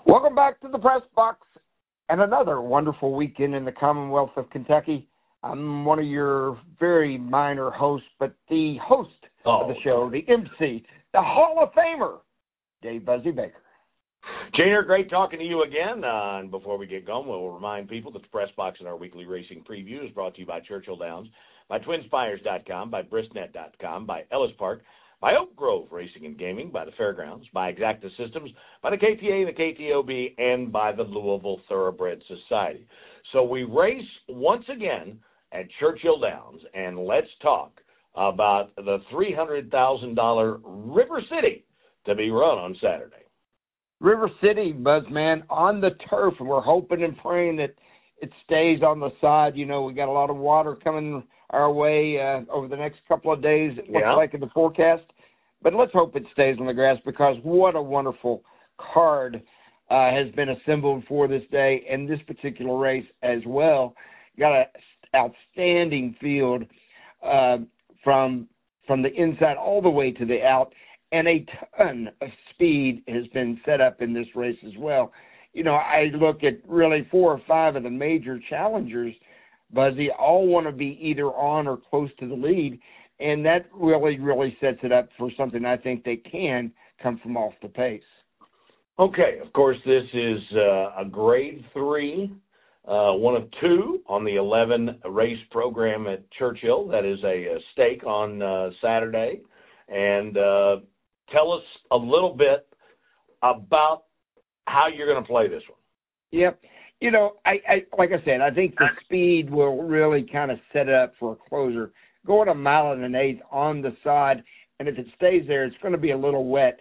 Welcome back to the Press Box and another wonderful weekend in the Commonwealth of Kentucky. I'm one of your very minor hosts, but the host of the show, the MC, the Hall of Famer, Dave Buzzy Baker. Junior, great talking to you again. And before we get going, we'll remind people that the Press Box and our weekly racing preview is brought to you by Churchill Downs, by TwinSpires.com, by Bristnet.com, by Ellis Park, by Oak Grove Racing and Gaming, by the Fairgrounds, by Exacta Systems, by the KTA and the KTOB, and by the Louisville Thoroughbred Society. So we race once again at Churchill Downs, and let's talk about the $300,000 River City to be run on Saturday. River City, Buzzman, on the turf, and we're hoping and praying that it stays on the side. You know, we got a lot of water coming our way over the next couple of days, it looks like in the forecast. But let's hope it stays on the grass, because what a wonderful card has been assembled for this day and this particular race as well. Got an outstanding field from the inside all the way to the out, and a ton of speed has been set up in this race as well. You know, I look at really 4 or 5 of the major challengers, Buzzy, all want to be either on or close to the lead, and that really sets it up for something I think they can come from off the pace. Okay, of course, this is a grade 3, one of 2 on the 11 race program at Churchill. That is a stake on Saturday. And tell us a little bit about how you're going to play this one. Yep. You know, I like I said, I think the speed will really kind of set it up for a closer. Going 1 1/8 on the side, and if it stays there, it's going to be a little wet.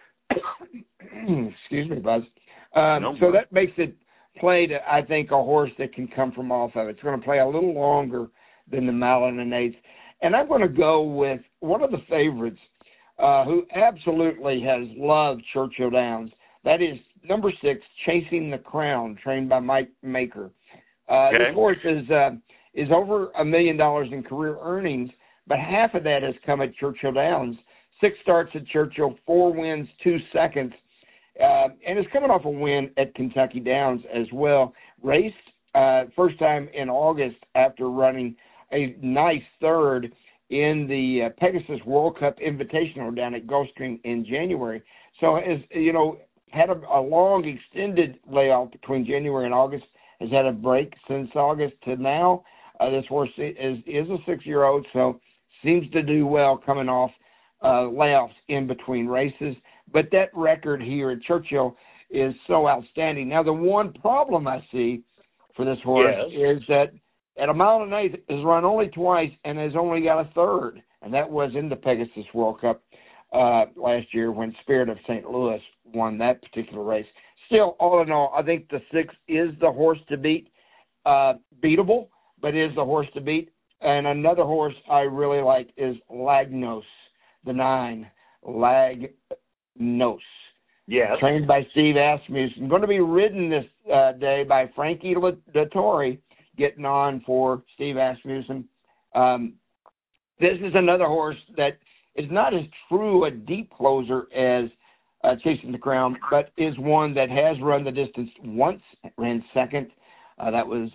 Excuse me, Buzz. So that makes it play to, I think, a horse that can come from off of it. It's going to play a little longer than the 1 1/8. And I'm going to go with one of the favorites who absolutely has loved Churchill Downs. That is number 6, Chasing the Crown, trained by Mike Maker. This horse is over $1 million in career earnings, but half of that has come at Churchill Downs. 6 starts at Churchill, 4 wins, 2 seconds, and is coming off a win at Kentucky Downs as well. Raced first time in August after running a nice third in the Pegasus World Cup Invitational down at Gulfstream in January. So, as you know, had a long extended layoff between January and August, has had a break since August to now. This horse is a 6-year-old, so seems to do well coming off layoffs in between races. But that record here at Churchill is so outstanding. Now, the one problem I see for this horse is that at 1 1/8 has run only twice and has only got a third, and that was in the Pegasus World Cup last year when Spirit of St. Louis won that particular race. Still, all in all, I think the 6 is the horse to beat, beatable, but is the horse to beat. And another horse I really like is Lagnos, the 9, Lagnos. Yes. Trained by Steve Asmussen. Going to be ridden this day by Frankie Dettori, getting on for Steve Asmussen. This is another horse that is not as true a deep closer as Chasing the Crown, but is one that has run the distance once, ran second. That was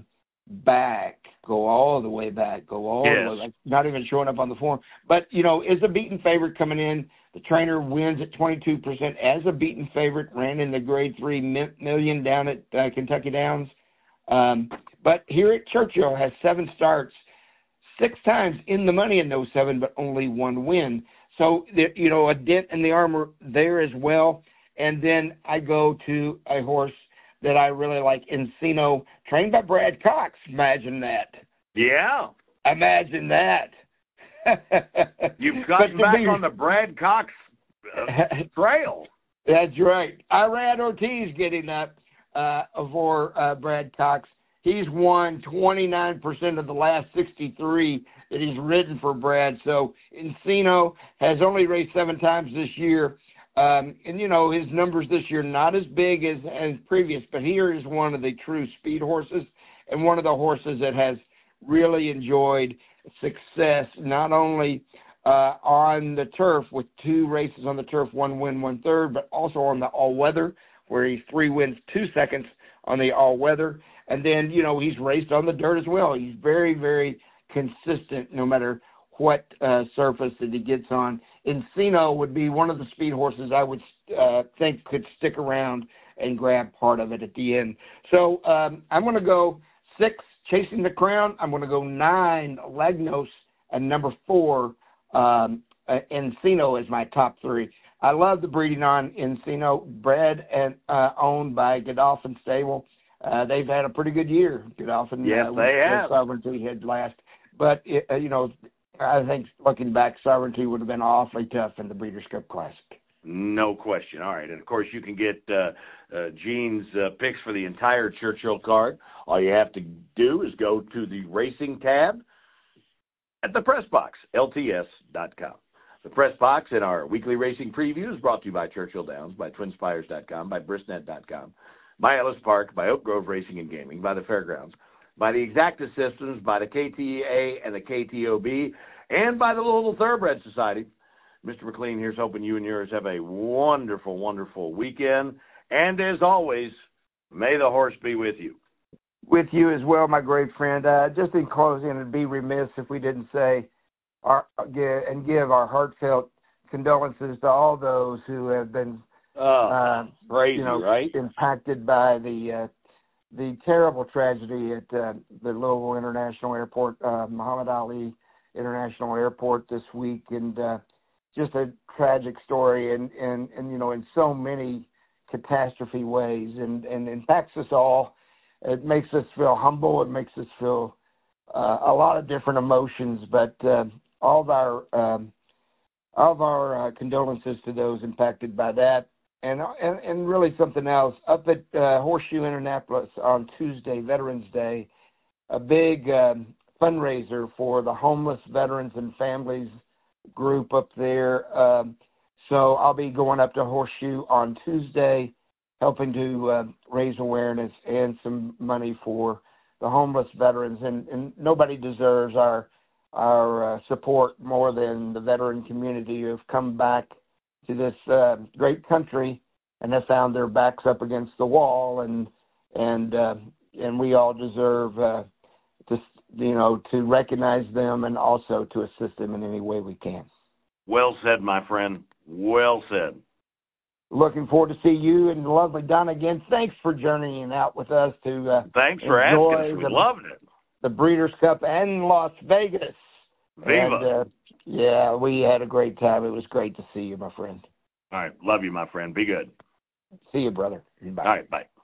go all the way back, the way back, not even showing up on the form. But, you know, is a beaten favorite coming in. The trainer wins at 22% as a beaten favorite, ran in the grade 3 million down at Kentucky Downs. But here at Churchill has 7 starts, 6 times in the money in those 7, but only 1 win. So, you know, a dent in the armor there as well. And then I go to a horse that I really like, Encino, trained by Brad Cox. Imagine that. Yeah. Imagine that. You've gotten back on the Brad Cox trail. That's right. Irad Ortiz getting up for Brad Cox. He's won 29% of the last 63 that he's ridden for Brad. So Encino has only raced 7 times this year. And, you know, his numbers this year not as big as previous, but here is one of the true speed horses and one of the horses that has really enjoyed success, not only on the turf with 2 races on the turf, 1 win, 1 third, but also on the all-weather where he's 3 wins, 2 seconds on the all-weather. And then, he's raced on the dirt as well. He's very, very consistent no matter what surface that he gets on. Encino would be one of the speed horses I would think could stick around and grab part of it at the end. So I'm going to go 6, Chasing the Crown. I'm going to go 9, Lagnos, and number 4, Encino is my top 3. I love the breeding on Encino, bred and owned by Godolphin Stable. They've had a pretty good year. Godolphin, yes, they have. Sovereignty had last, but I think looking back, Sovereignty would have been awfully tough in the Breeders' Cup Classic. No question. All right, and of course you can get Gene's picks for the entire Churchill card. All you have to do is go to the racing tab at the Press Box, LTS.com. The Press Box in our weekly racing preview is brought to you by Churchill Downs, by TwinSpires.com, by Bristnet.com, by Ellis Park, by Oak Grove Racing and Gaming, by the Fairgrounds, by the Exacta Systems, by the KTA and the KTOB, and by the Louisville Thoroughbred Society. Mr. McLean here's hoping you and yours have a wonderful, wonderful weekend. And as always, may the horse be with you. With you as well, my great friend. Just in closing, it'd be remiss if we didn't say give our heartfelt condolences to all those who have been crazy, right? impacted by the terrible tragedy at the Louisville International Airport, Muhammad Ali International Airport this week, and just a tragic story, and in so many catastrophe ways, and impacts us all. It makes us feel humble. It makes us feel a lot of different emotions, but all of our condolences to those impacted by that. And really something else, up at Horseshoe Indianapolis on Tuesday, Veterans Day, a big fundraiser for the homeless veterans and families group up there. So I'll be going up to Horseshoe on Tuesday, helping to raise awareness and some money for the homeless veterans. And nobody deserves our support more than the veteran community who have come back to this great country and have found their backs up against the wall, and we all deserve to recognize them and also to assist them in any way we can. Well said, my friend. Well said. Looking forward to see you and lovely Donna again. Thanks for journeying out with us to thanks for asking us. We loved it. The Breeders' Cup and Las Vegas. Viva. And, we had a great time. It was great to see you, my friend. All right. Love you, my friend. Be good. See you, brother. Bye. All right. Bye.